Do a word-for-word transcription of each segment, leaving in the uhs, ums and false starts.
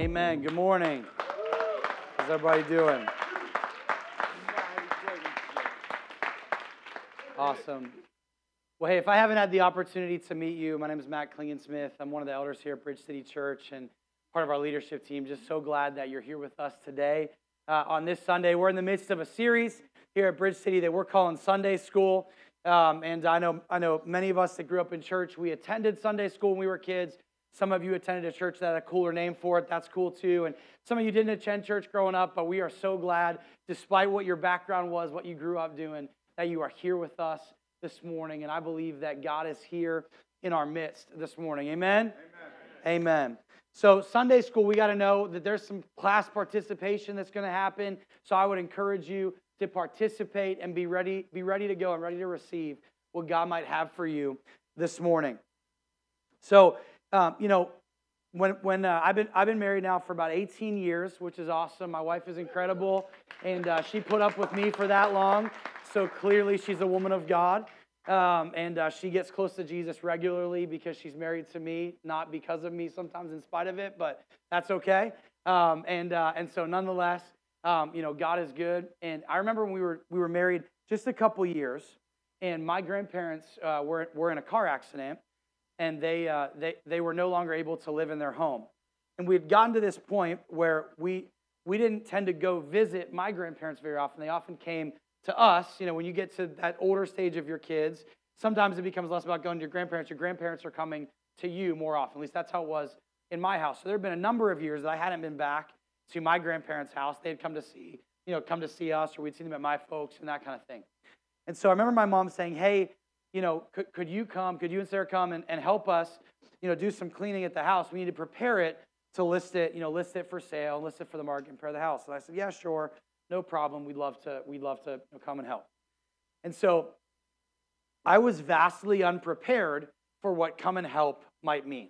Amen. Good morning. How's everybody doing? Awesome. Well, hey, if I haven't had the opportunity to meet you, my name is Matt Klingensmith. I'm one of the elders here at Bridge City Church and part of our leadership team. Just so glad that you're here with us today. Uh, on this Sunday, we're in the midst of a series here at Bridge City that we're calling Sunday School. Um, and I know, I know many of us that grew up in church, we attended Sunday school when we were kids. Some of you attended a church that had a cooler name for it. That's cool too. And some of you didn't attend church growing up, but we are so glad, despite what your background was, what you grew up doing, that you are here with us this morning. And I believe that God is here in our midst this morning. Amen? Amen. Amen. So Sunday school, we got to know that there's some class participation that's going to happen. So I would encourage you to participate and be ready, be ready to go and ready to receive what God might have for you this morning. So, um, you know, when when uh, I've been I've been married now for about eighteen years, which is awesome. My wife is incredible, and uh, she put up with me for that long. So clearly, she's a woman of God, um, and uh, she gets close to Jesus regularly because she's married to me, not because of me. Sometimes in spite of it, but that's okay. Um, and uh, and so nonetheless. Um, you know, God is good. And I remember when we were we were married just a couple years, and my grandparents uh, were were in a car accident, and they uh, they they were no longer able to live in their home. And we had gotten to this point where we we didn't tend to go visit my grandparents very often. They often came to us. You know, when you get to that older stage of your kids, sometimes it becomes less about going to your grandparents. Your grandparents are coming to you more often. At least that's how it was in my house. So there had been a number of years that I hadn't been back to my grandparents' house. They'd come to see, you know, come to see us, or we'd see them at my folks and that kind of thing. And so I remember my mom saying, hey, you know, could, could you come, could you and Sarah come and, and help us, you know, do some cleaning at the house? We need to prepare it to list it, you know, list it for sale, list it for the market, and prepare the house. And I said, yeah, sure, no problem. We'd love to, we'd love to come and help. And so I was vastly unprepared for what come and help might mean.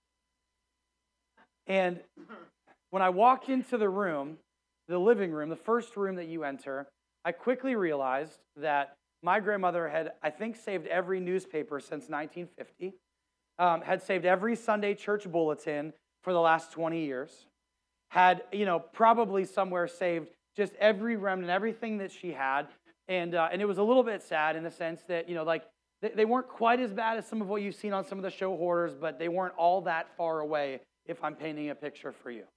And when I walked into the room, the living room, the first room that you enter, I quickly realized that my grandmother had, I think, saved every newspaper since nineteen fifty, um, had saved every Sunday church bulletin for the last twenty years, had, you know, probably somewhere saved just every remnant, everything that she had, and uh, and it was a little bit sad in the sense that, you know, like, they, they weren't quite as bad as some of what you've seen on some of the show hoarders, but they weren't all that far away if I'm painting a picture for you.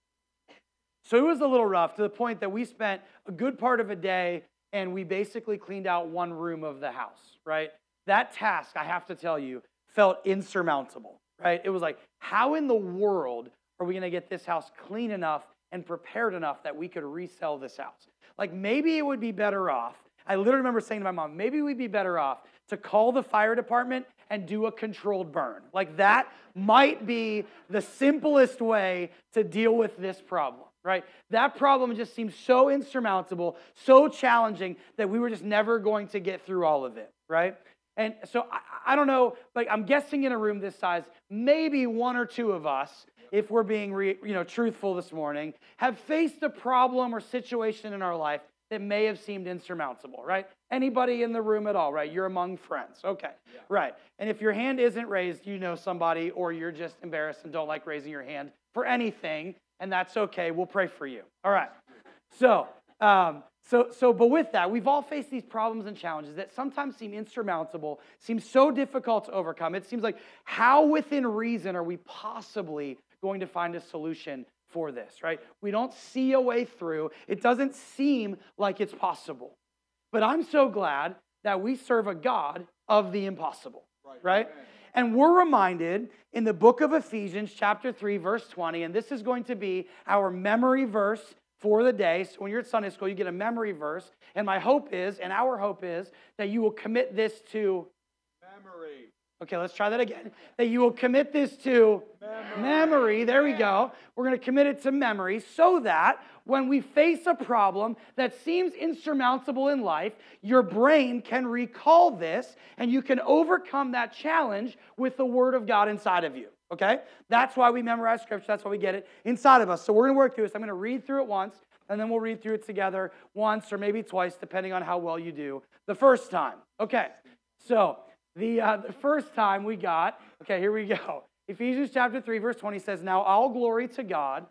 So it was a little rough to the point that we spent a good part of a day and we basically cleaned out one room of the house, right? That task, I have to tell you, felt insurmountable, right? It was like, how in the world are we going to get this house clean enough and prepared enough that we could resell this house? Like, maybe it would be better off. I literally remember saying to my mom, maybe we'd be better off to call the fire department and do a controlled burn. Like, that might be the simplest way to deal with this problem. Right? That problem just seemed so insurmountable, so challenging that we were just never going to get through all of it, right? And so I, I don't know, like, I'm guessing in a room this size, maybe one or two of us, if we're being re, you know, truthful this morning, have faced a problem or situation in our life that may have seemed insurmountable, right? Anybody in the room at all, right? You're among friends. Okay, yeah. Right. And if your hand isn't raised, you know somebody, or you're just embarrassed and don't like raising your hand for anything, and that's okay. We'll pray for you. All right. So, um, so, so, but with that, we've all faced these problems and challenges that sometimes seem insurmountable, seem so difficult to overcome. It seems like, how within reason are we possibly going to find a solution for this, right? We don't see a way through. It doesn't seem like it's possible. But I'm so glad that we serve a God of the impossible, right? right? And we're reminded in the book of Ephesians, chapter three, verse twenty, and this is going to be our memory verse for the day. So when you're at Sunday school, you get a memory verse. And my hope is, and our hope is, that you will commit this to memory. Okay, let's try that again. That you will commit this to memory. memory. There we go. We're going to commit it to memory so that when we face a problem that seems insurmountable in life, your brain can recall this and you can overcome that challenge with the Word of God inside of you. Okay? That's why we memorize Scripture. That's why we get it inside of us. So we're going to work through this. I'm going to read through it once, and then we'll read through it together once or maybe twice, depending on how well you do the first time. Okay, so the, uh, the first time we got, okay, here we go. Ephesians chapter three, verse twenty says, "Now all glory to God,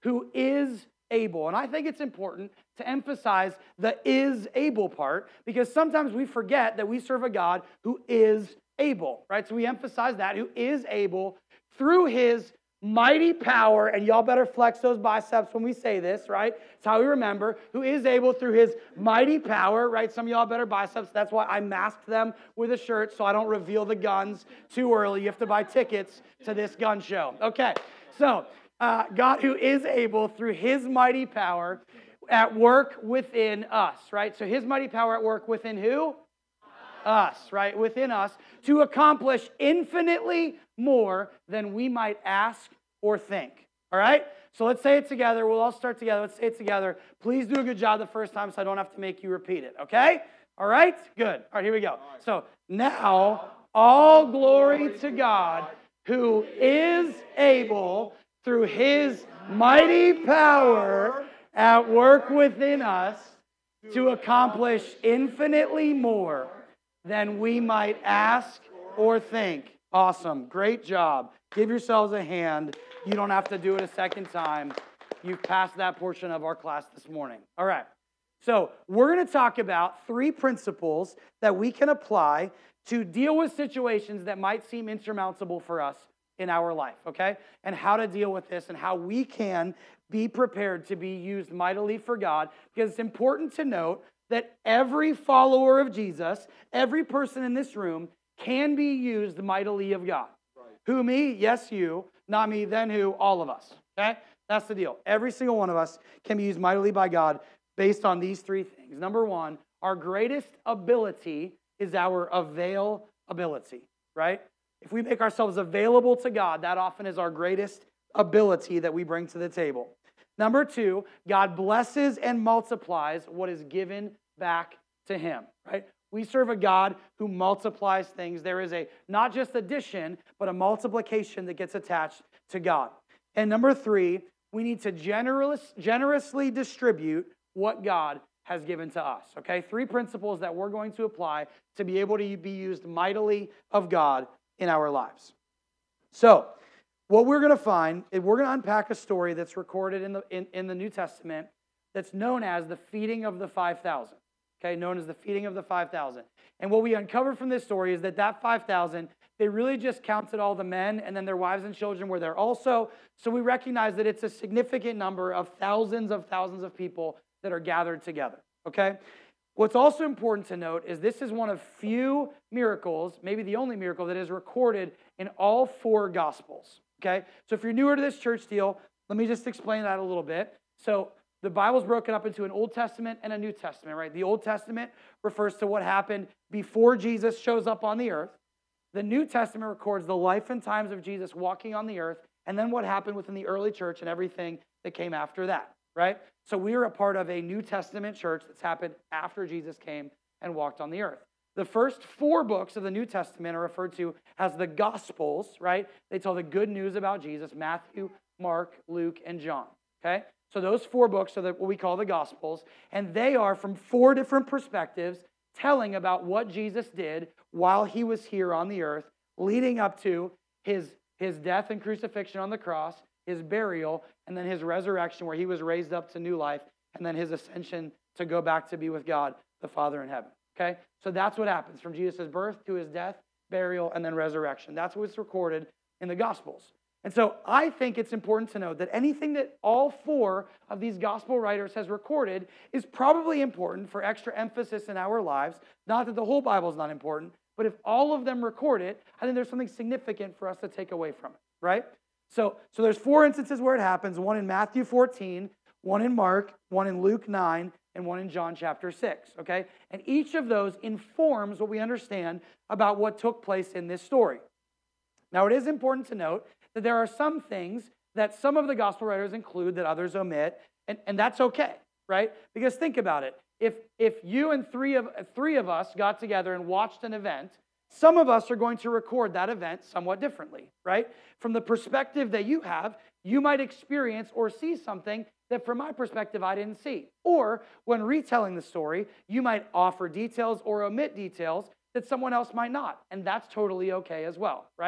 who is able. And I think it's important to emphasize the is able part because sometimes we forget that we serve a God who is able, right? So we emphasize that, who is able through his mighty power, and y'all better flex those biceps when we say this, right? It's how we remember, who is able through his mighty power, right? Some of y'all better biceps. That's why I masked them with a shirt so I don't reveal the guns too early. You have to buy tickets to this gun show. Okay, so uh, God who is able through his mighty power at work within us, right? So his mighty power at work within who? Us, right? Within us to accomplish infinitely more than we might ask or think. All right? So let's say it together. We'll all start together. Let's say it together. Please do a good job the first time so I don't have to make you repeat it. Okay? All right? Good. All right, here we go. So now, all glory to God who is able through his mighty power at work within us to accomplish infinitely more than we might ask or think. Awesome. Great job. Give yourselves a hand. You don't have to do it a second time. You've passed that portion of our class this morning. All right. So we're going to talk about three principles that we can apply to deal with situations that might seem insurmountable for us in our life, okay? And how to deal with this and how we can be prepared to be used mightily for God, because it's important to note that every follower of Jesus, every person in this room can be used mightily of God. Right. Who, me? Yes, you. Not me, then who? All of us. Okay? That's the deal. Every single one of us can be used mightily by God based on these three things. Number one, our greatest ability is our availability, right? If we make ourselves available to God, that often is our greatest ability that we bring to the table. Number two, God blesses and multiplies what is given back to him, right? We serve a God who multiplies things. There is a not just addition, but a multiplication that gets attached to God. And number three, we need to generous, generously distribute what God has given to us, okay? Three principles that we're going to apply to be able to be used mightily of God in our lives. So, what we're going to find is we're going to unpack a story that's recorded in the in, in the New Testament that's known as the feeding of the five thousand. Okay, known as the feeding of the five thousand. And what we uncovered from this story is that that five thousand, they really just counted all the men, and then their wives and children were there also. So we recognize that it's a significant number of thousands of thousands of people that are gathered together. Okay? What's also important to note is this is one of few miracles, maybe the only miracle that is recorded in all four Gospels. Okay? So if you're newer to this church deal, let me just explain that a little bit. So the Bible's broken up into an Old Testament and a New Testament, right? The Old Testament refers to what happened before Jesus shows up on the earth. The New Testament records the life and times of Jesus walking on the earth, and then what happened within the early church and everything that came after that, right? So we are a part of a New Testament church that's happened after Jesus came and walked on the earth. The first four books of the New Testament are referred to as the Gospels, right? They tell the good news about Jesus: Matthew, Mark, Luke, and John, okay? So those four books are the, what we call the Gospels, and they are from four different perspectives telling about what Jesus did while he was here on the earth, leading up to his, his death and crucifixion on the cross, his burial, and then his resurrection where he was raised up to new life, and then his ascension to go back to be with God, the Father in heaven. Okay? So that's what happens from Jesus' birth to his death, burial, and then resurrection. That's what's recorded in the Gospels. And so I think it's important to note that anything that all four of these gospel writers has recorded is probably important for extra emphasis in our lives. Not that the whole Bible is not important, but if all of them record it, I think there's something significant for us to take away from it, right? So, so there's four instances where it happens, one in Matthew fourteen, one in Mark, one in Luke nine, and one in John chapter six, okay? And each of those informs what we understand about what took place in this story. Now, it is important to note that there are some things that some of the gospel writers include that others omit, and, and that's okay, right? Because think about it. If, if you and three of, three of us got together and watched an event, some of us are going to record that event somewhat differently, right? From the perspective that you have, you might experience or see something that from my perspective I didn't see. Or when retelling the story, you might offer details or omit details that someone else might not, and that's totally okay as well, right?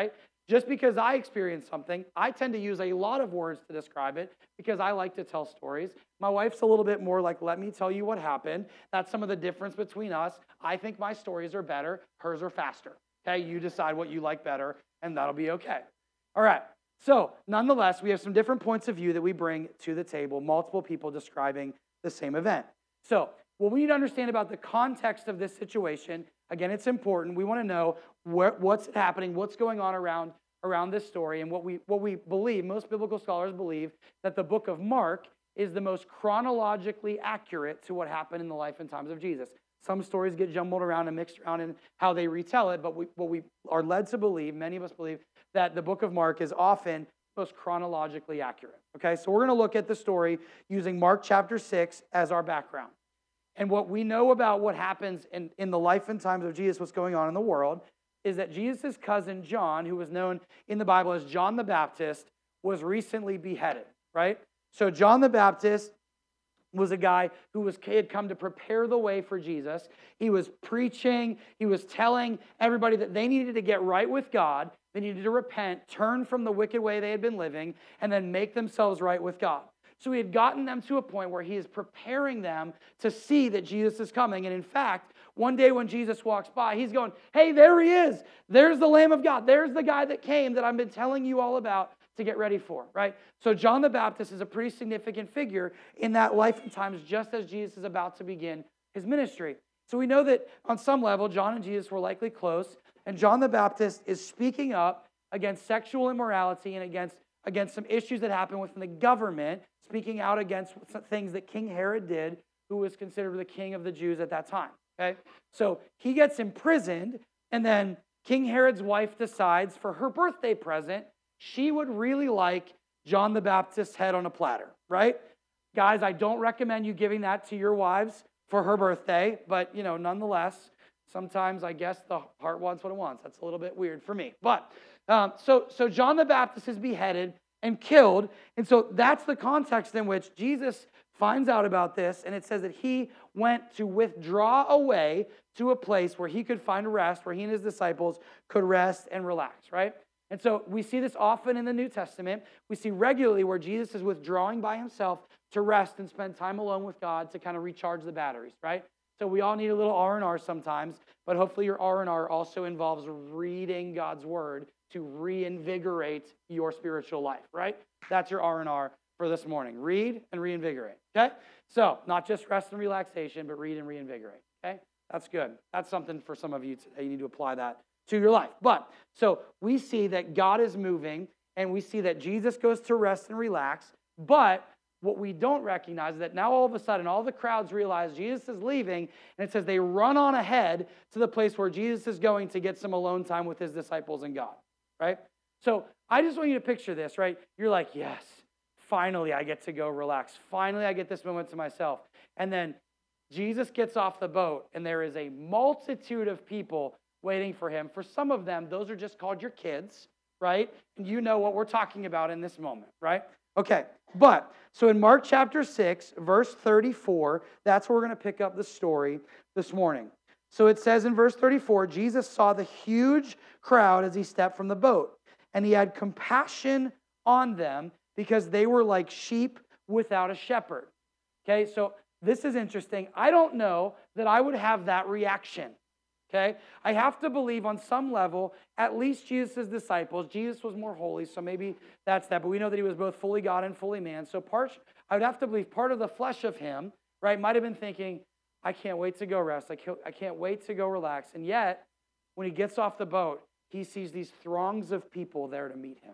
Just because I experience something, I tend to use a lot of words to describe it because I like to tell stories. My wife's a little bit more like, let me tell you what happened. That's some of the difference between us. I think my stories are better. Hers are faster. Okay, you decide what you like better, and that'll be okay. All right, so nonetheless, we have some different points of view that we bring to the table, multiple people describing the same event. So what we need to understand about the context of this situation, again, it's important. We want to know where, what's happening, what's going on around, around this story, and what we, what we believe, most biblical scholars believe, that the book of Mark is the most chronologically accurate to what happened in the life and times of Jesus. Some stories get jumbled around and mixed around in how they retell it, but we, what we are led to believe, many of us believe, that the book of Mark is often most chronologically accurate. Okay, so we're going to look at the story using Mark chapter six as our background. And what we know about what happens in, in the life and times of Jesus, what's going on in the world, is that Jesus' cousin John, who was known in the Bible as John the Baptist, was recently beheaded, right? So John the Baptist was a guy who was had come to prepare the way for Jesus. He was preaching. He was telling everybody that they needed to get right with God. They needed to repent, turn from the wicked way they had been living, and then make themselves right with God. So he had gotten them to a point where he is preparing them to see that Jesus is coming. And in fact, one day when Jesus walks by, he's going, hey, there he is. There's the Lamb of God. There's the guy that came that I've been telling you all about to get ready for, right? So John the Baptist is a pretty significant figure in that life and times, just as Jesus is about to begin his ministry. So we know that on some level, John and Jesus were likely close, and John the Baptist is speaking up against sexual immorality and against, against some issues that happen within the government, speaking out against some things that King Herod did, who was considered the king of the Jews at that time, okay? So he gets imprisoned, and then King Herod's wife decides for her birthday present, she would really like John the Baptist's head on a platter, right? Guys, I don't recommend you giving that to your wives for her birthday, but, you know, nonetheless, sometimes I guess the heart wants what it wants. That's a little bit weird for me. But, um, so, so John the Baptist is beheaded and killed, and so that's the context in which Jesus finds out about this, and it says that he went to withdraw away to a place where he could find rest, where he and his disciples could rest and relax, right? And so we see this often in the New Testament. We see regularly where Jesus is withdrawing by himself to rest and spend time alone with God to kind of recharge the batteries, right? So we all need a little R and R sometimes, but hopefully your R and R also involves reading God's word to reinvigorate your spiritual life, right? That's your R and R for this morning. Read and reinvigorate, okay? So not just rest and relaxation, but read and reinvigorate, okay? That's good. That's something for some of you today. You need to apply that to your life. But, so we see that God is moving, and we see that Jesus goes to rest and relax, but what we don't recognize is that now all of a sudden, all the crowds realize Jesus is leaving, and it says they run on ahead to the place where Jesus is going to get some alone time with his disciples and God, right? So I just want you to picture this, right? You're like, yes, finally I get to go relax. Finally I get this moment to myself. And then Jesus gets off the boat, and there is a multitude of people waiting for him. For some of them, those are just called your kids, right? And you know what we're talking about in this moment, right? Okay, but, so in Mark chapter six, verse thirty-four, that's where we're going to pick up the story this morning. So it says in verse thirty-four, Jesus saw the huge crowd as he stepped from the boat, and he had compassion on them because they were like sheep without a shepherd. Okay, so this is interesting. I don't know that I would have that reaction. Okay, I have to believe on some level, at least Jesus' disciples, Jesus was more holy, so maybe that's that, but we know that he was both fully God and fully man. So part, I would have to believe part of the flesh of him, right, might have been thinking, I can't wait to go rest. I can't, I can't wait to go relax. And yet, when he gets off the boat, he sees these throngs of people there to meet him.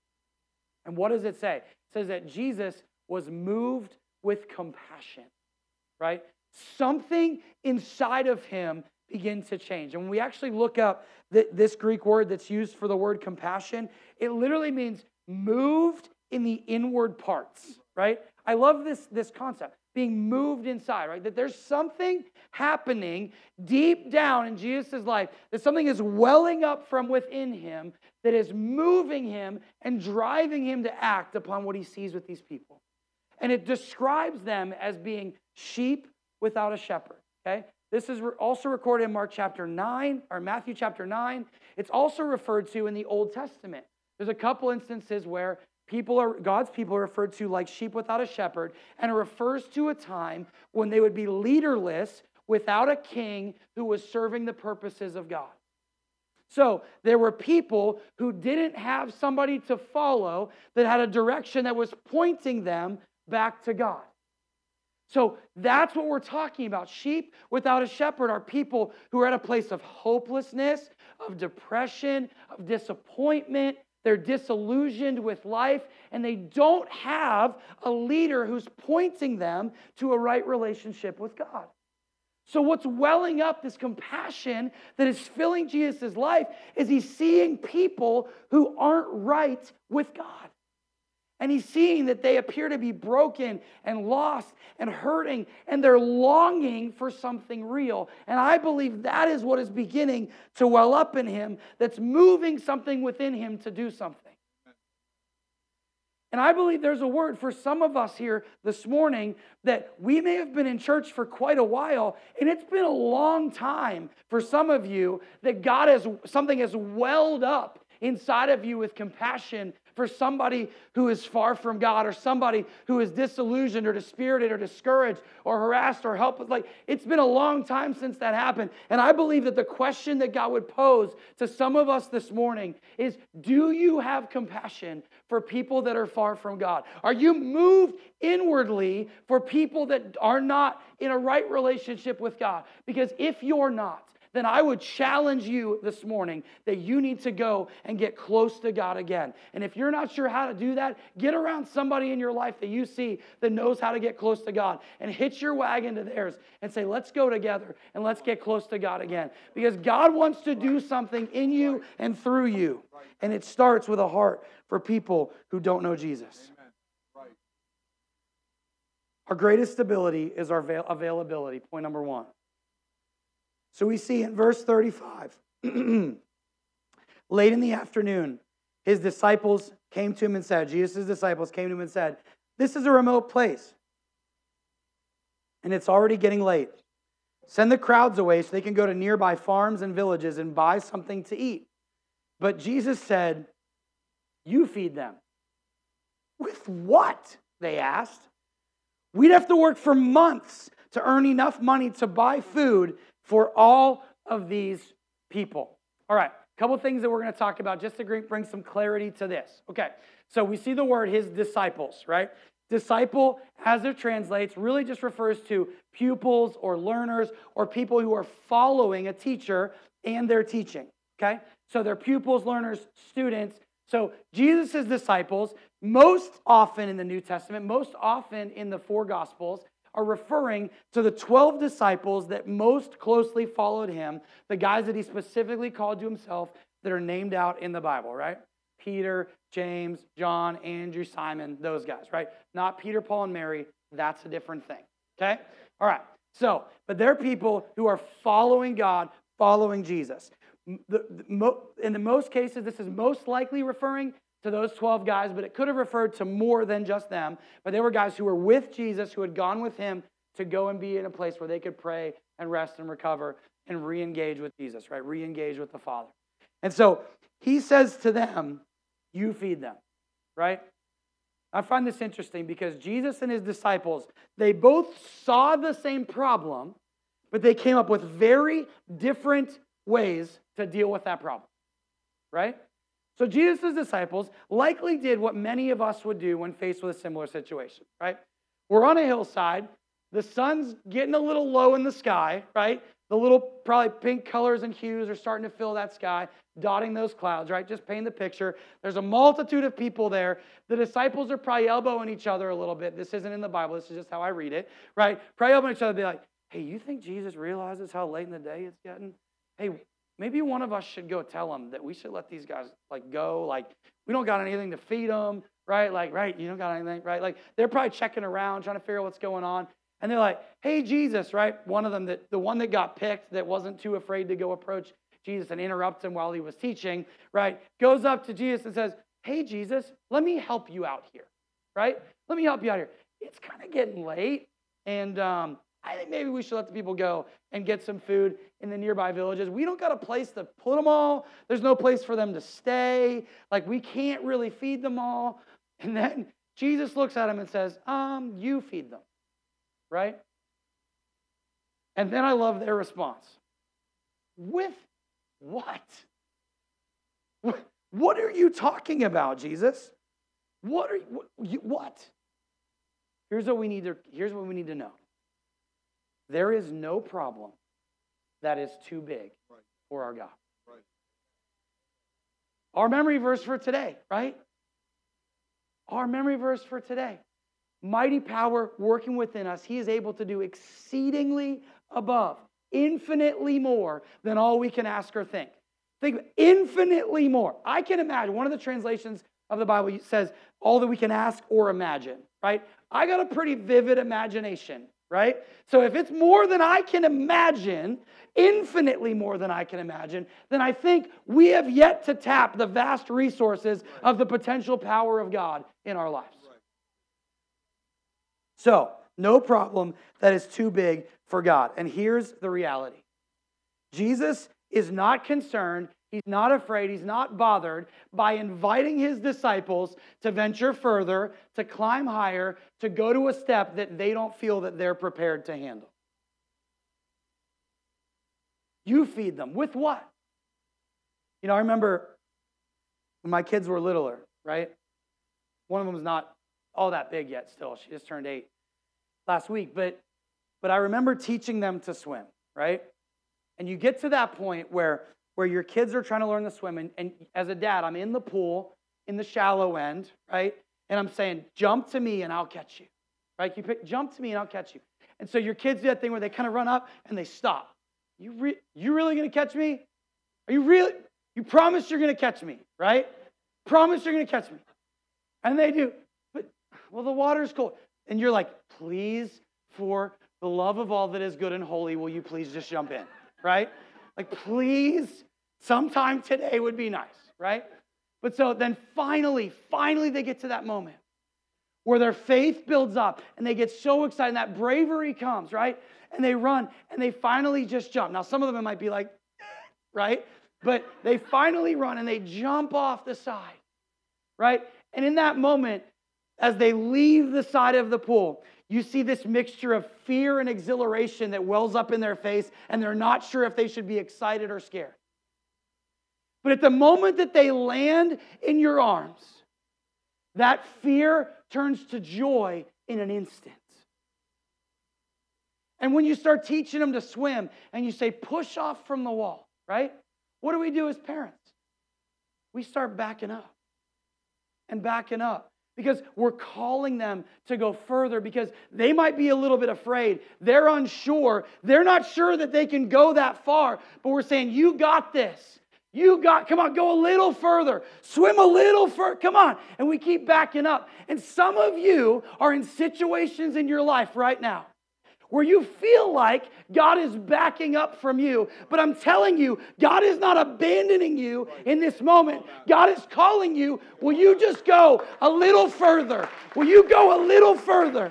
And what does it say? It says that Jesus was moved with compassion, right? Something inside of him begin to change. And when we actually look up th- this Greek word that's used for the word compassion, it literally means moved in the inward parts, right? I love this, this concept, being moved inside, right? That there's something happening deep down in Jesus' life, that something is welling up from within him that is moving him and driving him to act upon what he sees with these people. And it describes them as being sheep without a shepherd, okay? This is also recorded in Mark chapter nine, or Matthew chapter nine. It's also referred to in the Old Testament. There's a couple instances where people are, God's people are referred to like sheep without a shepherd, and it refers to a time when they would be leaderless without a king who was serving the purposes of God. So there were people who didn't have somebody to follow that had a direction that was pointing them back to God. So that's what we're talking about. Sheep without a shepherd are people who are at a place of hopelessness, of depression, of disappointment. They're disillusioned with life, and they don't have a leader who's pointing them to a right relationship with God. So what's welling up, this compassion that is filling Jesus' life, is he's seeing people who aren't right with God. And he's seeing that they appear to be broken and lost and hurting, and they're longing for something real. And I believe that is what is beginning to well up in him, that's moving something within him to do something. And I believe there's a word for some of us here this morning that we may have been in church for quite a while, and it's been a long time for some of you that God has, something has welled up inside of you with compassion for somebody who is far from God, or somebody who is disillusioned or dispirited or discouraged or harassed or helpless. Like, it's been a long time since that happened. And I believe that the question that God would pose to some of us this morning is, do you have compassion for people that are far from God? Are you moved inwardly for people that are not in a right relationship with God? Because if you're not, then I would challenge you this morning that you need to go and get close to God again. And if you're not sure how to do that, get around somebody in your life that you see that knows how to get close to God, and hitch your wagon to theirs and say, let's go together and let's get close to God again. Because God wants to do something in you and through you. And it starts with a heart for people who don't know Jesus. Our greatest ability is our availability, point number one. So we see in verse thirty-five, late in the afternoon, his disciples came to him and said, Jesus' disciples came to him and said, this is a remote place, and it's already getting late. Send the crowds away so they can go to nearby farms and villages and buy something to eat. But Jesus said, you feed them. With what? They asked. We'd have to work for months to earn enough money to buy food for all of these people. All right, a couple things that we're going to talk about just to bring some clarity to this. Okay, so we see the word his disciples, right? Disciple, as it translates, really just refers to pupils or learners or people who are following a teacher and their teaching, okay? So they're pupils, learners, students. So Jesus' disciples, most often in the New Testament, most often in the four Gospels, are referring to the twelve disciples that most closely followed him, the guys that he specifically called to himself that are named out in the Bible, right? Peter, James, John, Andrew, Simon, those guys, right? Not Peter, Paul, and Mary. That's a different thing, okay? All right, so, but they're people who are following God, following Jesus. The, the, in the most cases, this is most likely referring to those twelve guys, but it could have referred to more than just them. But they were guys who were with Jesus, who had gone with him to go and be in a place where they could pray and rest and recover and re-engage with Jesus, right? Re-engage with the Father. And so he says to them, you feed them, right? I find this interesting because Jesus and his disciples, they both saw the same problem, but they came up with very different ways to deal with that problem, right? So Jesus' disciples likely did what many of us would do when faced with a similar situation, right? We're on a hillside. The sun's getting a little low in the sky, right? The little probably pink colors and hues are starting to fill that sky, dotting those clouds, right? Just paint the picture. There's a multitude of people there. The disciples are probably elbowing each other a little bit. This isn't in the Bible. This is just how I read it, right? Probably elbowing each other and be like, hey, you think Jesus realizes how late in the day it's getting? Hey, maybe one of us should go tell them that we should let these guys like go. Like, we don't got anything to feed them, right? Like, right, you don't got anything, right? Like, they're probably checking around, trying to figure out what's going on. And they're like, hey, Jesus, right? One of them, that the one that got picked that wasn't too afraid to go approach Jesus and interrupt him while he was teaching, right? Goes up to Jesus and says, hey, Jesus, let me help you out here, right? Let me help you out here. It's kind of getting late, and um, I think maybe we should let the people go and get some food in the nearby villages. We don't got a place to put them all. There's no place for them to stay. Like, we can't really feed them all. And then Jesus looks at them and says, um, you feed them, right? And then I love their response. With what? What are you talking about, Jesus? What are you, what? Here's what we need to, here's what we need to know. There is no problem that is too big right. for our God. Right. Our memory verse for today, right? Our memory verse for today. Mighty power working within us. He is able to do exceedingly above, infinitely more than all we can ask or think. Think infinitely more. I can imagine. One of the translations of the Bible says all that we can ask or imagine, right? I got a pretty vivid imagination, right? So if it's more than I can imagine, infinitely more than I can imagine, then I think we have yet to tap the vast resources of the potential power of God in our lives. So, no problem that is too big for God. And here's the reality. Jesus is not concerned, he's not afraid, he's not bothered by inviting his disciples to venture further, to climb higher, to go to a step that they don't feel that they're prepared to handle. You feed them. With what? You know, I remember when my kids were littler, right? One of them was not all that big yet still. She just turned eight last week. But, but I remember teaching them to swim, right? And you get to that point where, where your kids are trying to learn to swim. And, and as a dad, I'm in the pool, in the shallow end, right? And I'm saying, jump to me and I'll catch you. Right? You pick, jump to me and I'll catch you. And so your kids do that thing where they kind of run up and they stop. You re- you really going to catch me? Are you really? You promise you're going to catch me, right? Promise you're going to catch me. And they do. But, well, the water's cold. And you're like, please, for the love of all that is good and holy, will you please just jump in, right? Like, please, sometime today would be nice, right? But so then finally, finally they get to that moment where their faith builds up and they get so excited and that bravery comes, right? And they run and they finally just jump. Now, some of them might be like, right? But they finally run and they jump off the side, right? And in that moment, as they leave the side of the pool, you see this mixture of fear and exhilaration that wells up in their face, and they're not sure if they should be excited or scared. But at the moment that they land in your arms, that fear turns to joy in an instant. And when you start teaching them to swim and you say, push off from the wall, right? What do we do as parents? We start backing up and backing up because we're calling them to go further because they might be a little bit afraid. They're unsure. They're not sure that they can go that far, but we're saying, you got this. You got, come on, go a little further. Swim a little further. Come on. And we keep backing up. And some of you are in situations in your life right now where you feel like God is backing up from you. But I'm telling you, God is not abandoning you in this moment. God is calling you. Will you just go a little further? Will you go a little further?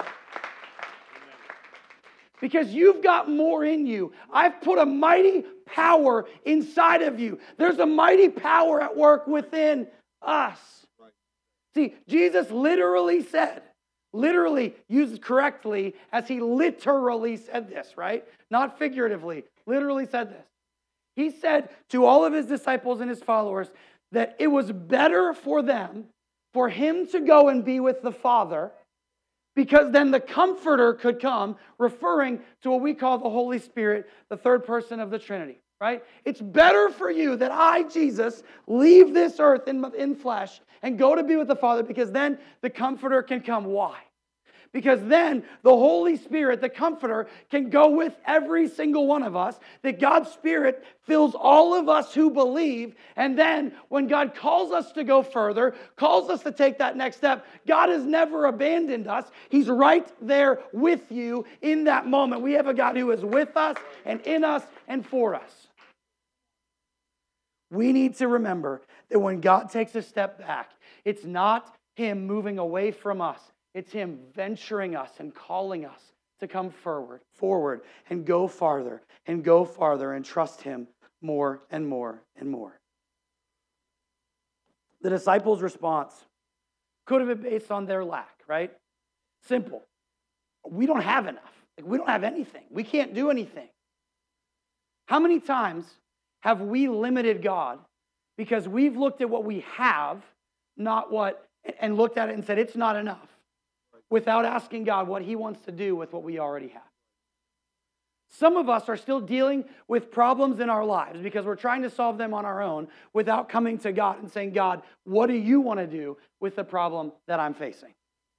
Because you've got more in you. I've put a mighty power inside of you. There's a mighty power at work within us. See, Jesus literally said, literally used correctly as he literally said this, right? Not figuratively, literally said this. He said to all of his disciples and his followers that it was better for them, for him to go and be with the Father, because then the Comforter could come, referring to what we call the Holy Spirit, the third person of the Trinity, right? It's better for you that I, Jesus, leave this earth in, in flesh and go to be with the Father, because then the Comforter can come. Why? Because then the Holy Spirit, the Comforter, can go with every single one of us, that God's Spirit fills all of us who believe, and then when God calls us to go further, calls us to take that next step, God has never abandoned us. He's right there with you in that moment. We have a God who is with us and in us and for us. We need to remember that when God takes a step back, it's not Him moving away from us. It's Him venturing us and calling us to come forward, forward and go farther and go farther and trust him more and more and more. The disciples' response could have been based on their lack, right? Simple. We don't have enough. Like, we don't have anything. We can't do anything. How many times have we limited God because we've looked at what we have, not what, and looked at it and said, it's not enough, without asking God what he wants to do with what we already have? Some of us are still dealing with problems in our lives because we're trying to solve them on our own without coming to God and saying, God, what do you want to do with the problem that I'm facing?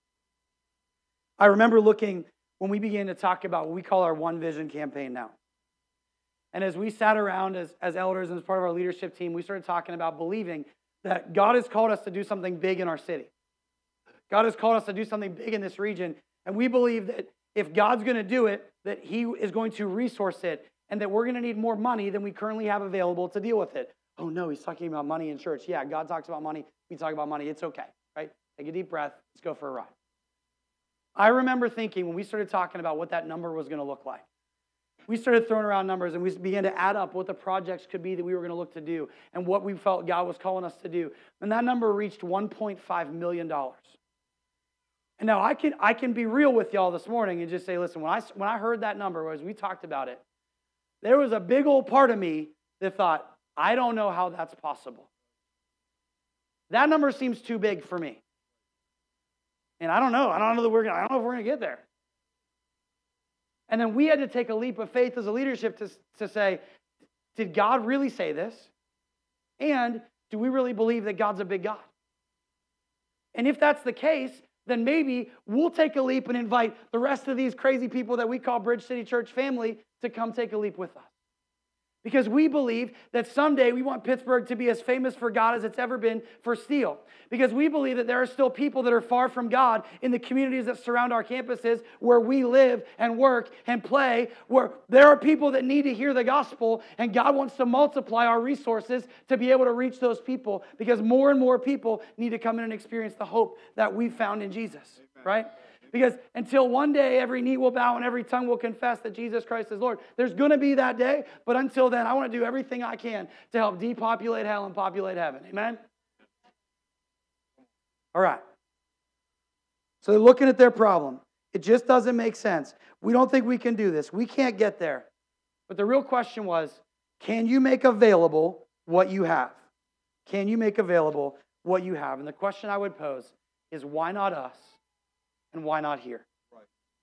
I remember looking when we began to talk about what we call our One Vision campaign now. And as we sat around as, as elders and as part of our leadership team, we started talking about believing that God has called us to do something big in our city. God has called us to do something big in this region. And we believe that if God's going to do it, that he is going to resource it, and that we're going to need more money than we currently have available to deal with it. Oh no, he's talking about money in church. Yeah, God talks about money. We talk about money. It's okay, right? Take a deep breath. Let's go for a ride. I remember thinking when we started talking about what that number was going to look like, we started throwing around numbers and we began to add up what the projects could be that we were going to look to do and what we felt God was calling us to do. And that number reached one point five million dollars. And now I can I can be real with y'all this morning and just say, listen, when I, when I heard that number, as we talked about it, there was a big old part of me that thought, I don't know how that's possible. That number seems too big for me. And I don't know. I don't know that we're gonna, I don't know if we're going to get there. And then we had to take a leap of faith as a leadership to, to say, did God really say this? And do we really believe that God's a big God? And if that's the case, then maybe we'll take a leap and invite the rest of these crazy people that we call Bridge City Church family to come take a leap with us. Because we believe that someday we want Pittsburgh to be as famous for God as it's ever been for steel. Because we believe that there are still people that are far from God in the communities that surround our campuses where we live and work and play, where there are people that need to hear the gospel, and God wants to multiply our resources to be able to reach those people, because more and more people need to come in and experience the hope that we found in Jesus, Amen. Right? Because until one day every knee will bow and every tongue will confess that Jesus Christ is Lord. There's going to be that day, but until then, I want to do everything I can to help depopulate hell and populate heaven. Amen? All right. So they're looking at their problem. It just doesn't make sense. We don't think we can do this. We can't get there. But the real question was, can you make available what you have? Can you make available what you have? And the question I would pose is, why not us? And why not here? Right.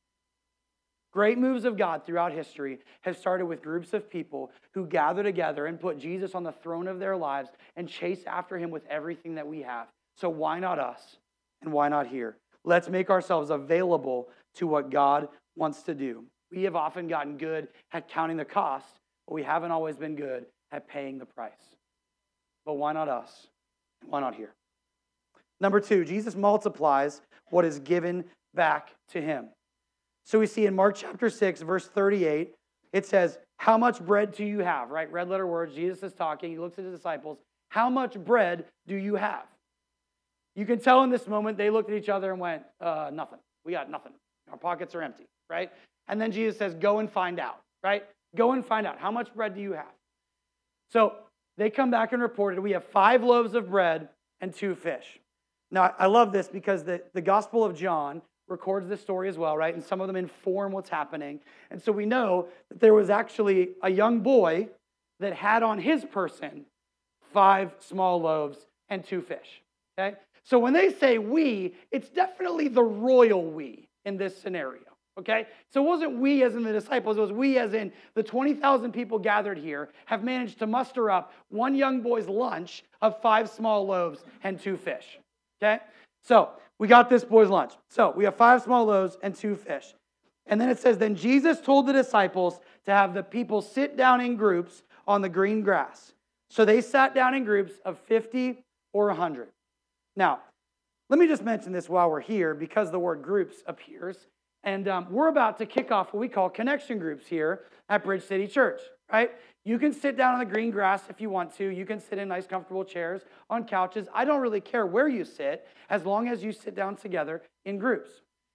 Great moves of God throughout history have started with groups of people who gather together and put Jesus on the throne of their lives and chase after him with everything that we have. So why not us? And why not here? Let's make ourselves available to what God wants to do. We have often gotten good at counting the cost, but we haven't always been good at paying the price. But why not us? Why not here? Number two, Jesus multiplies what is given back to him. So we see in Mark chapter six, verse thirty-eight, it says, how much bread do you have? Right? Red letter words. Jesus is talking. He looks at his disciples. How much bread do you have? You can tell in this moment they looked at each other and went, uh, nothing. We got nothing. Our pockets are empty, right? And then Jesus says, go and find out, right? Go and find out. How much bread do you have? So they come back and reported, we have five loaves of bread and two fish. Now, I love this because the, the Gospel of John records this story as well, right? And some of them inform what's happening. And so we know that there was actually a young boy that had on his person five small loaves and two fish, okay? So when they say we, it's definitely the royal we in this scenario, okay? So it wasn't we as in the disciples, it was we as in the twenty thousand people gathered here have managed to muster up one young boy's lunch of five small loaves and two fish. Okay, so we got this boy's lunch. So we have five small loaves and two fish. And then it says, then Jesus told the disciples to have the people sit down in groups on the green grass. So they sat down in groups of fifty or one hundred. Now, let me just mention this while we're here because the word groups appears. And um, we're about to kick off what we call connection groups here at Bridge City Church, right? You can sit down on the green grass if you want to. You can sit in nice, comfortable chairs, on couches. I don't really care where you sit, as long as you sit down together in groups.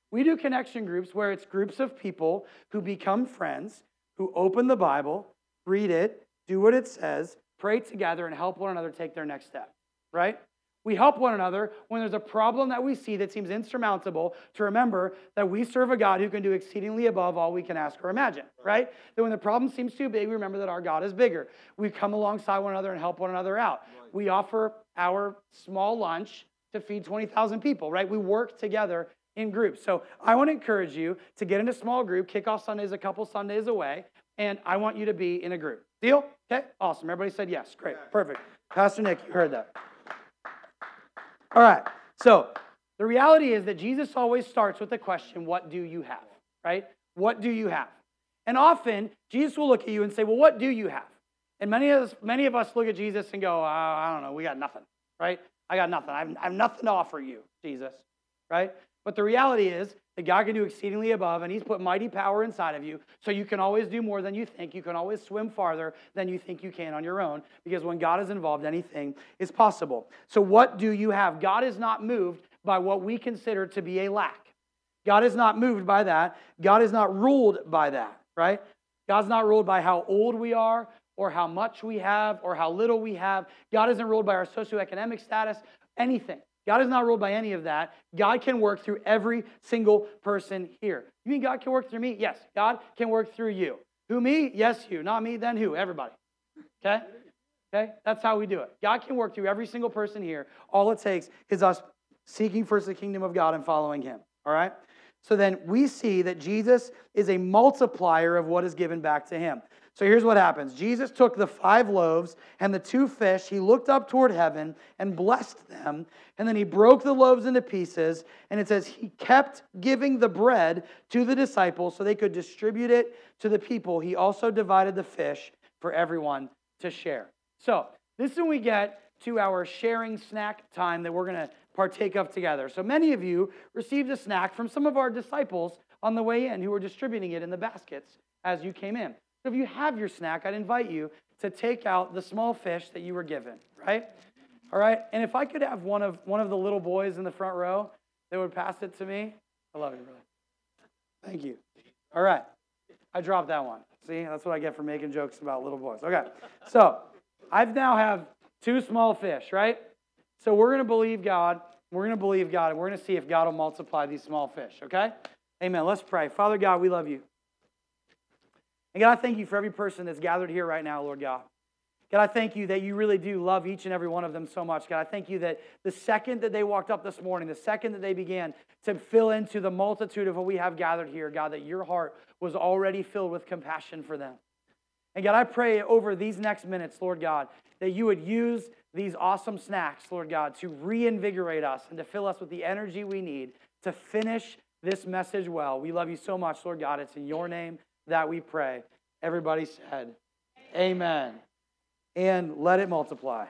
We do connection groups where it's groups of people who become friends, who open the Bible, read it, do what it says, pray together, and help one another take their next step, right? We help one another when there's a problem that we see that seems insurmountable to remember that we serve a God who can do exceedingly above all we can ask or imagine, right? That when the problem seems too big, we remember that our God is bigger. We come alongside one another and help one another out. We offer our small lunch to feed twenty thousand people, right? We work together in groups. So I want to encourage you to get in a small group. Kickoff Sunday is a couple Sundays away, and I want you to be in a group. Deal? Okay, awesome. Everybody said yes. Great, perfect. Pastor Nick, you heard that. All right, so the reality is that Jesus always starts with the question, what do you have, right? What do you have? And often, Jesus will look at you and say, well, what do you have? And many of us, many of us look at Jesus and go, oh, I don't know, we got nothing, right? I got nothing. I have, I have nothing to offer you, Jesus, right? But the reality is that God can do exceedingly above, and he's put mighty power inside of you, so you can always do more than you think. You can always swim farther than you think you can on your own, because when God is involved, anything is possible. So what do you have? God is not moved by what we consider to be a lack. God is not moved by that. God is not ruled by that, right? God's not ruled by how old we are or how much we have or how little we have. God isn't ruled by our socioeconomic status, anything. God is not ruled by any of that. God can work through every single person here. You mean God can work through me? Yes. God can work through you. Who, me? Yes, you. Not me, then who? Everybody. Okay? Okay? That's how we do it. God can work through every single person here. All it takes is us seeking first the kingdom of God and following him. All right? So then we see that Jesus is a multiplier of what is given back to him. So here's what happens. Jesus took the five loaves and the two fish. He looked up toward heaven and blessed them. And then he broke the loaves into pieces. And it says he kept giving the bread to the disciples so they could distribute it to the people. He also divided the fish for everyone to share. So this is when we get to our sharing snack time that we're going to partake of together. So many of you received a snack from some of our disciples on the way in who were distributing it in the baskets as you came in. So if you have your snack, I'd invite you to take out the small fish that you were given, right? All right? And if I could have one of one of the little boys in the front row that would pass it to me. I love you, brother. Thank you. All right. I dropped that one. See, that's what I get for making jokes about little boys. Okay. So I now have two small fish, right? So we're going to believe God. We're going to believe God, and we're going to see if God will multiply these small fish, okay? Amen. Let's pray. Father God, we love you. And God, I thank you for every person that's gathered here right now, Lord God. God, I thank you that you really do love each and every one of them so much. God, I thank you that the second that they walked up this morning, the second that they began to fill into the multitude of what we have gathered here, God, that your heart was already filled with compassion for them. And God, I pray over these next minutes, Lord God, that you would use these awesome snacks, Lord God, to reinvigorate us and to fill us with the energy we need to finish this message well. We love you so much, Lord God. It's in your name that we pray. Everybody said, amen. And let it multiply.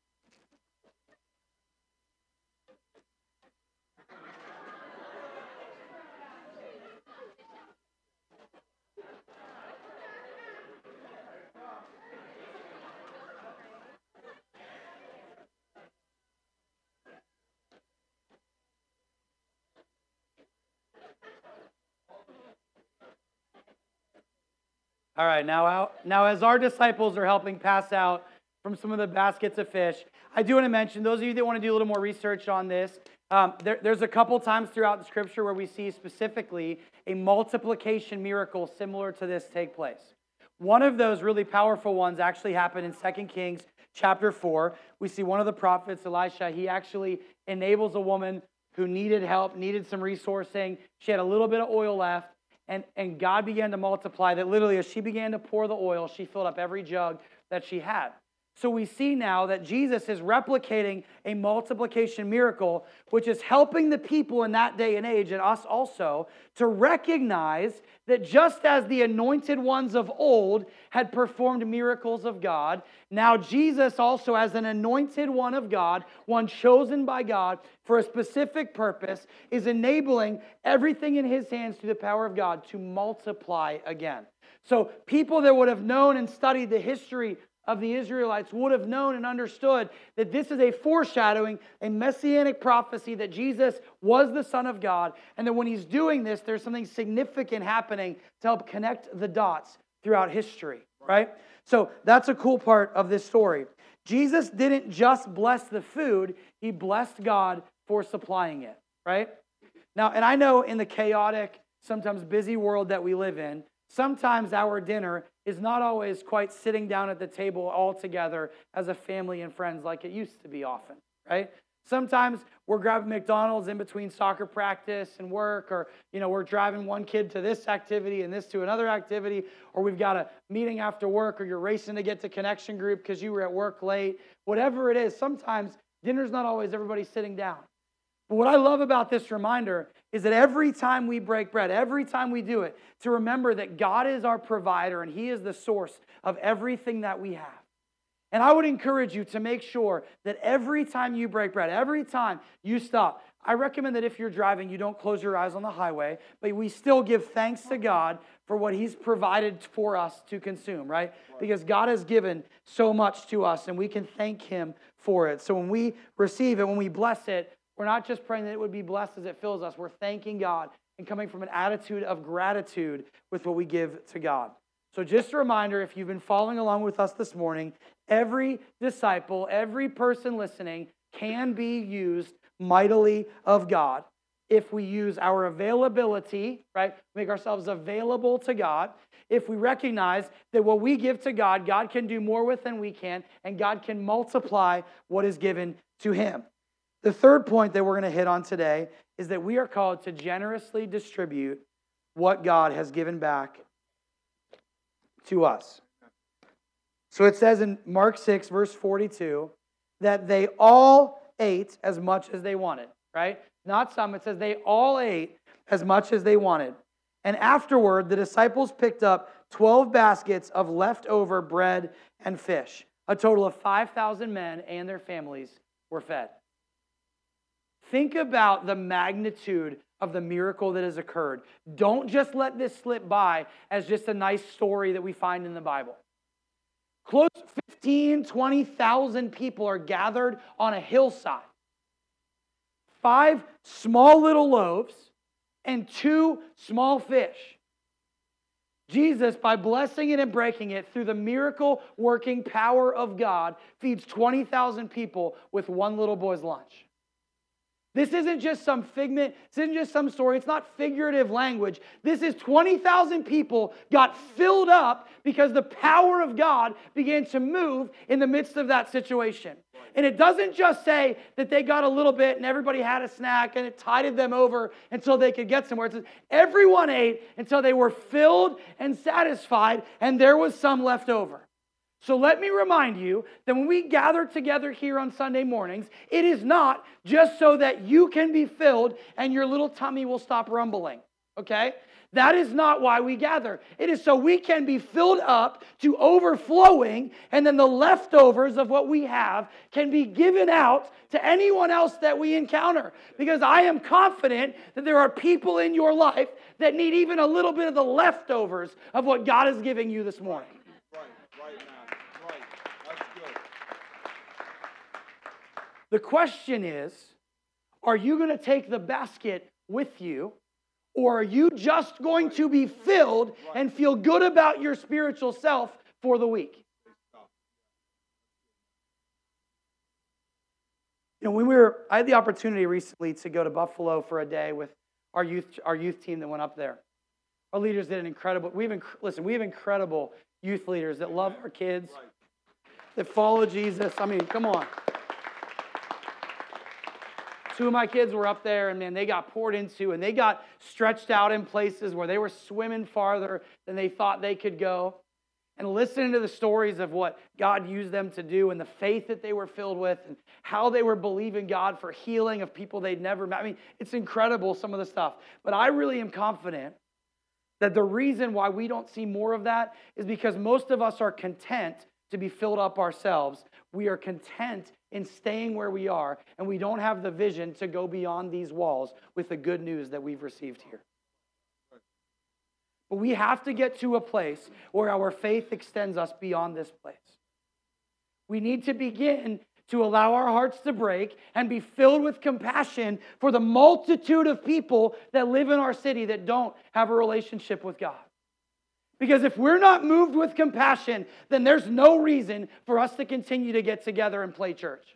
All right, now, out, now as our disciples are helping pass out from some of the baskets of fish, I do want to mention, those of you that want to do a little more research on this, um, there, there's a couple times throughout the Scripture where we see specifically a multiplication miracle similar to this take place. One of those really powerful ones actually happened in Second Kings chapter four. We see one of the prophets, Elisha, he actually enables a woman who needed help, needed some resourcing. She had a little bit of oil left. And, and God began to multiply that literally as she began to pour the oil, she filled up every jug that she had. So we see now that Jesus is replicating a multiplication miracle, which is helping the people in that day and age, and us also, to recognize that just as the anointed ones of old had performed miracles of God, now Jesus also, as an anointed one of God, one chosen by God for a specific purpose, is enabling everything in his hands through the power of God to multiply again. So people that would have known and studied the history of the Israelites would have known and understood that this is a foreshadowing, a messianic prophecy that Jesus was the Son of God, and that when he's doing this, there's something significant happening to help connect the dots throughout history, right? So that's a cool part of this story. Jesus didn't just bless the food, he blessed God for supplying it, right? Now, and I know in the chaotic, sometimes busy world that we live in, sometimes our dinner is not always quite sitting down at the table all together as a family and friends like it used to be often, right? Sometimes we're grabbing McDonald's in between soccer practice and work, or, you know, we're driving one kid to this activity and this to another activity, or we've got a meeting after work, or you're racing to get to connection group because you were at work late. Whatever it is, sometimes dinner's not always everybody sitting down. But what I love about this reminder is that every time we break bread, every time we do it, to remember that God is our provider and he is the source of everything that we have. And I would encourage you to make sure that every time you break bread, every time you stop, I recommend that if you're driving, you don't close your eyes on the highway, but we still give thanks to God for what he's provided for us to consume, right? Because God has given so much to us and we can thank him for it. So when we receive it, when we bless it, we're not just praying that it would be blessed as it fills us. We're thanking God and coming from an attitude of gratitude with what we give to God. So just a reminder, if you've been following along with us this morning, every disciple, every person listening can be used mightily of God if we use our availability, right? Make ourselves available to God. If we recognize that what we give to God, God can do more with than we can, and God can multiply what is given to him. The third point that we're going to hit on today is that we are called to generously distribute what God has given back to us. So it says in Mark six, verse forty-two, that they all ate as much as they wanted, right? Not some. It says they all ate as much as they wanted. And afterward, the disciples picked up twelve baskets of leftover bread and fish. A total of five thousand men and their families were fed. Think about the magnitude of the miracle that has occurred. Don't just let this slip by as just a nice story that we find in the Bible. Close to fifteen, twenty thousand people are gathered on a hillside. Five small little loaves and two small fish. Jesus, by blessing it and breaking it through the miracle working power of God, feeds twenty thousand people with one little boy's lunch. This isn't just some figment. This isn't just some story. It's not figurative language. This is twenty thousand people got filled up because the power of God began to move in the midst of that situation. And it doesn't just say that they got a little bit and everybody had a snack and it tided them over until they could get somewhere. It says everyone ate until they were filled and satisfied and there was some left over. So let me remind you that when we gather together here on Sunday mornings, it is not just so that you can be filled and your little tummy will stop rumbling, okay? That is not why we gather. It is so we can be filled up to overflowing, and then the leftovers of what we have can be given out to anyone else that we encounter. Because I am confident that there are people in your life that need even a little bit of the leftovers of what God is giving you this morning. The question is, are you going to take the basket with you, or are you just going to be filled and feel good about your spiritual self for the week? You know, when we were, I had the opportunity recently to go to Buffalo for a day with our youth, our youth team that went up there. Our leaders did an incredible. We have, listen, we have incredible youth leaders that love our kids, that follow Jesus. I mean, come on. Two of my kids were up there, and man, they got poured into, and they got stretched out in places where they were swimming farther than they thought they could go. And listening to the stories of what God used them to do and the faith that they were filled with and how they were believing God for healing of people they'd never met. I mean, it's incredible, some of the stuff. But I really am confident that the reason why we don't see more of that is because most of us are content to be filled up ourselves. We are content in staying where we are, and we don't have the vision to go beyond these walls with the good news that we've received here. But we have to get to a place where our faith extends us beyond this place. We need to begin to allow our hearts to break and be filled with compassion for the multitude of people that live in our city that don't have a relationship with God. Because if we're not moved with compassion, then there's no reason for us to continue to get together and play church.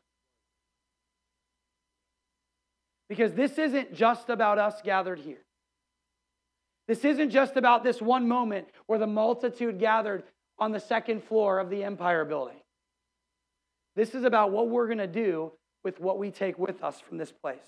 Because this isn't just about us gathered here. This isn't just about this one moment where the multitude gathered on the second floor of the Empire Building. This is about what we're going to do with what we take with us from this place.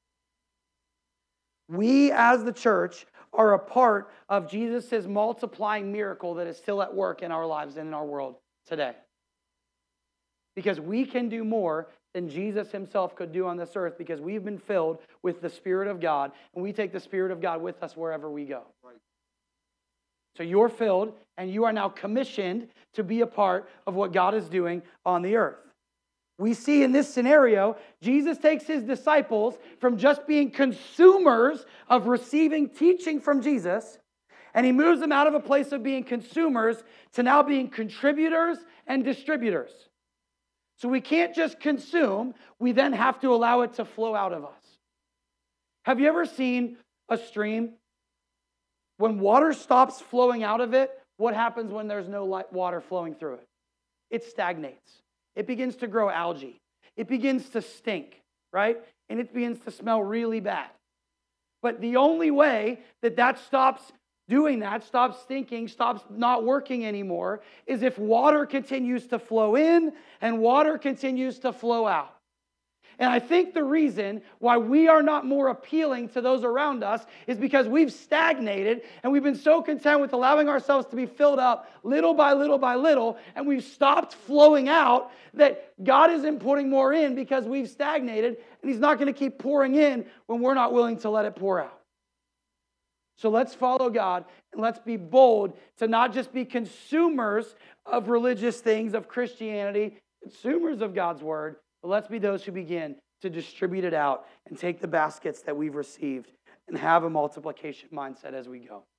We as the church are a part of Jesus' multiplying miracle that is still at work in our lives and in our world today. Because we can do more than Jesus himself could do on this earth because we've been filled with the Spirit of God, and we take the Spirit of God with us wherever we go. Right. So you're filled, and you are now commissioned to be a part of what God is doing on the earth. We see in this scenario, Jesus takes his disciples from just being consumers of receiving teaching from Jesus, and he moves them out of a place of being consumers to now being contributors and distributors. So we can't just consume, we then have to allow it to flow out of us. Have you ever seen a stream? When water stops flowing out of it, what happens when there's no water flowing through it? It stagnates. It begins to grow algae. It begins to stink, right? And it begins to smell really bad. But the only way that that stops doing that, stops stinking, stops not working anymore, is if water continues to flow in and water continues to flow out. And I think the reason why we are not more appealing to those around us is because we've stagnated and we've been so content with allowing ourselves to be filled up little by little by little, and we've stopped flowing out that God isn't putting more in because we've stagnated, and he's not going to keep pouring in when we're not willing to let it pour out. So let's follow God and let's be bold to not just be consumers of religious things, of Christianity, consumers of God's word, but let's be those who begin to distribute it out and take the baskets that we've received and have a multiplication mindset as we go.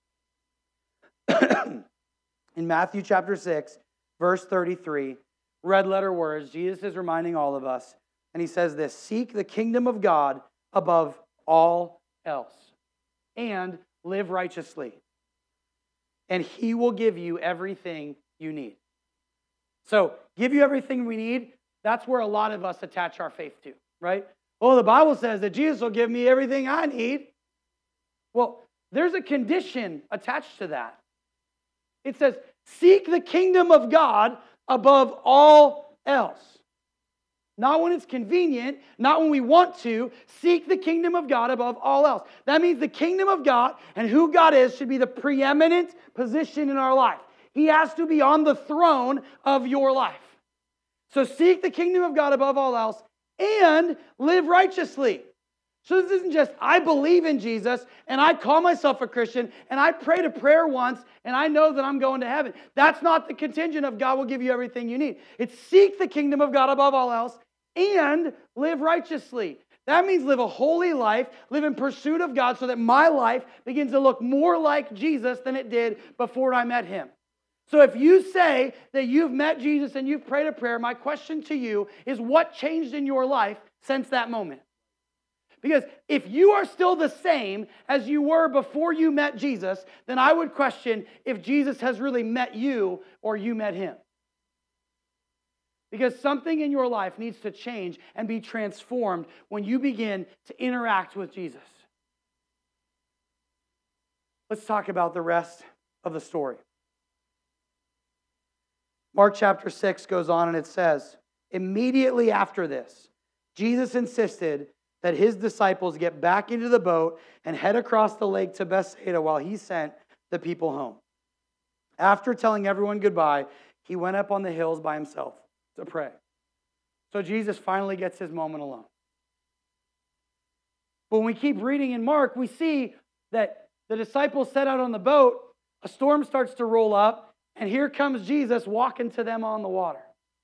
In Matthew chapter six, verse thirty-three, red letter words, Jesus is reminding all of us, and he says this: seek the kingdom of God above all else, and live righteously, and he will give you everything you need. So, give you everything we need, that's where a lot of us attach our faith to, right? Well, the Bible says that Jesus will give me everything I need. Well, there's a condition attached to that. It says, seek the kingdom of God above all else. Not when it's convenient, not when we want to. Seek the kingdom of God above all else. That means the kingdom of God and who God is should be the preeminent position in our life. He has to be on the throne of your life. So seek the kingdom of God above all else and live righteously. So this isn't just, I believe in Jesus and I call myself a Christian and I prayed a prayer once and I know that I'm going to heaven. That's not the contingent of God will give you everything you need. It's seek the kingdom of God above all else and live righteously. That means live a holy life, live in pursuit of God so that my life begins to look more like Jesus than it did before I met him. So if you say that you've met Jesus and you've prayed a prayer, my question to you is, what changed in your life since that moment? Because if you are still the same as you were before you met Jesus, then I would question if Jesus has really met you or you met him. Because something in your life needs to change and be transformed when you begin to interact with Jesus. Let's talk about the rest of the story. Mark chapter six goes on and it says, immediately after this, Jesus insisted that his disciples get back into the boat and head across the lake to Bethsaida while he sent the people home. After telling everyone goodbye, he went up on the hills by himself to pray. So Jesus finally gets his moment alone. But when we keep reading in Mark, we see that the disciples set out on the boat, a storm starts to roll up, and here comes Jesus walking to them on the water.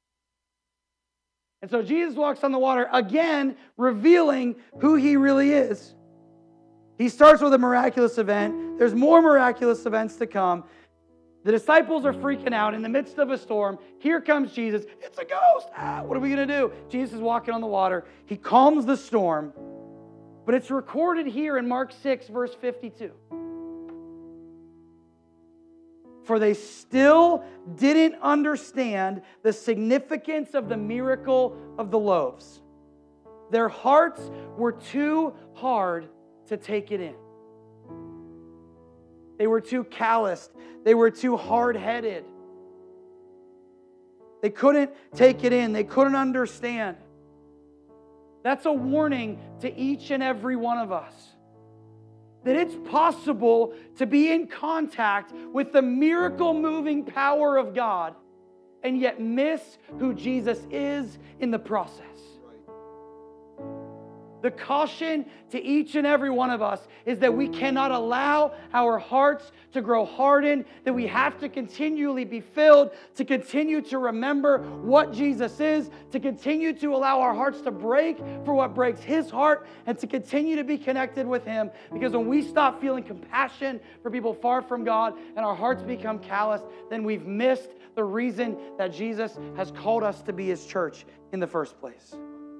And so Jesus walks on the water, again, revealing who he really is. He starts with a miraculous event. There's more miraculous events to come. The disciples are freaking out in the midst of a storm. Here comes Jesus. It's a ghost. Ah, what are we going to do? Jesus is walking on the water. He calms the storm. But it's recorded here in Mark six, verse fifty-two. For they still didn't understand the significance of the miracle of the loaves. Their hearts were too hard to take it in. They were too calloused. They were too hard-headed. They couldn't take it in. They couldn't understand. That's a warning to each and every one of us. That it's possible to be in contact with the miracle-moving power of God and yet miss who Jesus is in the process. The caution to each and every one of us is that we cannot allow our hearts to grow hardened, that we have to continually be filled, to continue to remember what Jesus is, to continue to allow our hearts to break for what breaks His heart, and to continue to be connected with Him. Because when we stop feeling compassion for people far from God and our hearts become calloused, then we've missed the reason that Jesus has called us to be His church in the first place.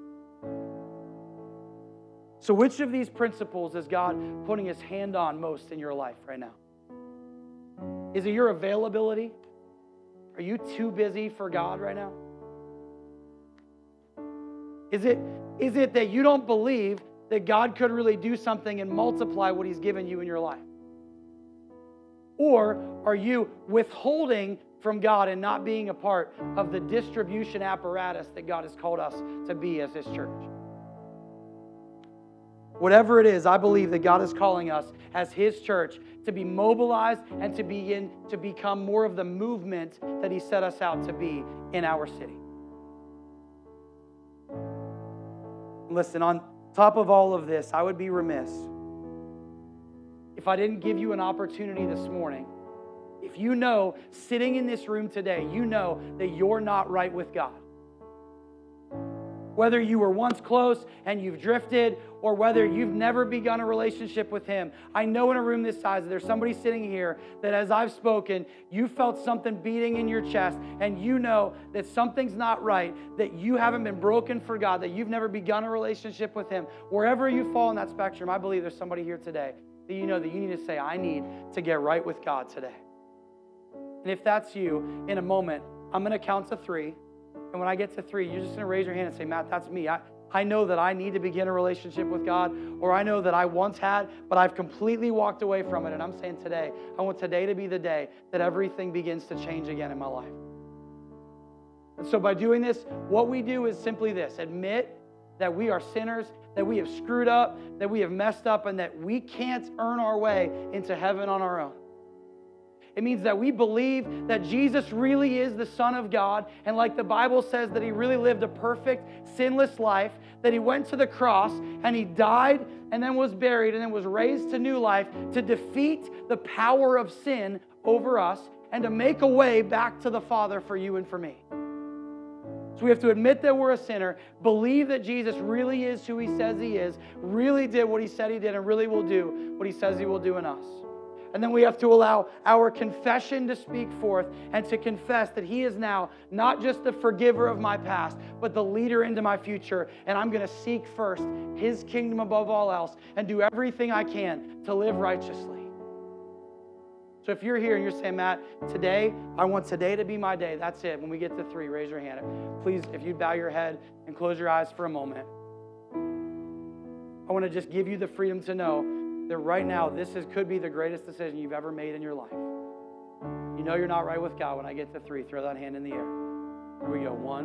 So which of these principles is God putting His hand on most in your life right now? Is it your availability? Are you too busy for God right now? Is it, is it that you don't believe that God could really do something and multiply what He's given you in your life? Or are you withholding from God and not being a part of the distribution apparatus that God has called us to be as His church? Whatever it is, I believe that God is calling us as His church to be mobilized and to begin to become more of the movement that He set us out to be in our city. Listen, on top of all of this, I would be remiss if I didn't give you an opportunity this morning. If you know, sitting in this room today, you know that you're not right with God. Whether you were once close and you've drifted, or whether you've never begun a relationship with Him. I know in a room this size, there's somebody sitting here that as I've spoken, you felt something beating in your chest, and you know that something's not right, that you haven't been broken for God, that you've never begun a relationship with Him. Wherever you fall in that spectrum, I believe there's somebody here today that you know that you need to say, I need to get right with God today. And if that's you, in a moment, I'm going to count to three. And when I get to three, you're just going to raise your hand and say, Matt, that's me. I, I know that I need to begin a relationship with God, or I know that I once had, but I've completely walked away from it. And I'm saying today, I want today to be the day that everything begins to change again in my life. And so by doing this, what we do is simply this: admit that we are sinners, that we have screwed up, that we have messed up, and that we can't earn our way into heaven on our own. It means that we believe that Jesus really is the Son of God, and like the Bible says, that He really lived a perfect, sinless life, that He went to the cross and He died and then was buried and then was raised to new life to defeat the power of sin over us and to make a way back to the Father for you and for me. So we have to admit that we're a sinner, believe that Jesus really is who He says He is, really did what He said He did, and really will do what He says He will do in us. And then we have to allow our confession to speak forth and to confess that He is now not just the forgiver of my past, but the leader into my future. And I'm going to seek first His kingdom above all else and do everything I can to live righteously. So if you're here and you're saying, Matt, today, I want today to be my day. That's it. When we get to three, raise your hand. Please, if you'd bow your head and close your eyes for a moment. I want to just give you the freedom to know that right now, this is, could be the greatest decision you've ever made in your life. You know you're not right with God. When I get to three, throw that hand in the air. Here we go. One,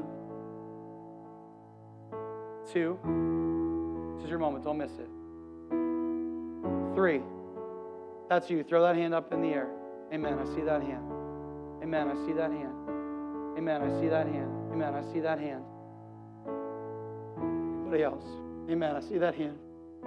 two. This is your moment. Don't miss it. Three. That's you. Throw that hand up in the air. Amen. I see that hand. Amen. I see that hand. Amen. I see that hand. Amen. I see that hand. Anybody else? Amen. I see that hand.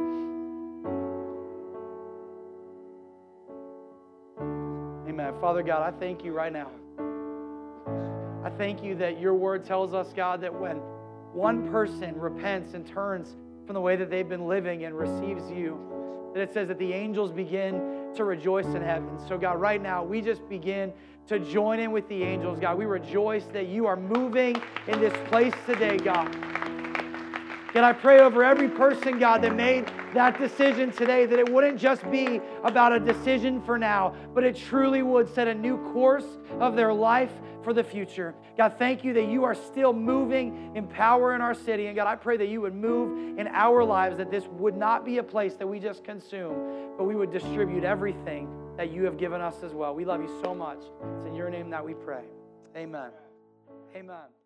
Amen. Father God, I thank You right now. I thank You that Your word tells us, God, that when one person repents and turns from the way that they've been living and receives You, that it says that the angels begin to rejoice in heaven. So God, right now, we just begin to join in with the angels. God, we rejoice that you are moving in this place today, God. God, I pray over every person, God, that made that decision today, that it wouldn't just be about a decision for now, but it truly would set a new course of their life for the future. God, thank you that you are still moving in power in our city. And God, I pray that you would move in our lives, that this would not be a place that we just consume, but we would distribute everything that you have given us as well. We love you so much. It's in your name that we pray. Amen. Amen.